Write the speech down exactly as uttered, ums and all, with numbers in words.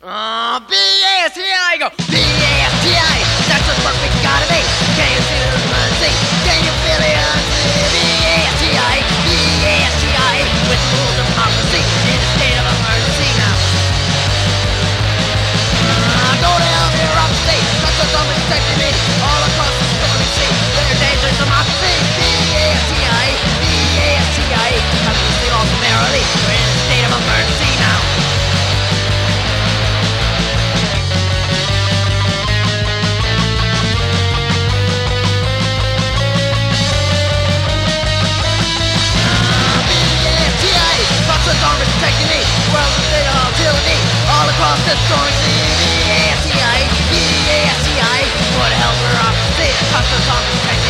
Uh, B A S T I, go B A S T I. That's the work we gotta be. Can you see the emergency? Can you feel the urgency? B A S T I, B A S T I. With the rules of democracy in a state of emergency now. Uh, go to hell, bureaucracy. That's the government protecting me. All across the stormy sea, there's danger to democracy. B A S T I, B A S T I. Have to see all summarily. We're in a state of emergency now. Government protecting me, world's a state of tyranny, all across the stormy sea. B A S T I, B A S T I, what the hell we're off to see, the customs government protecting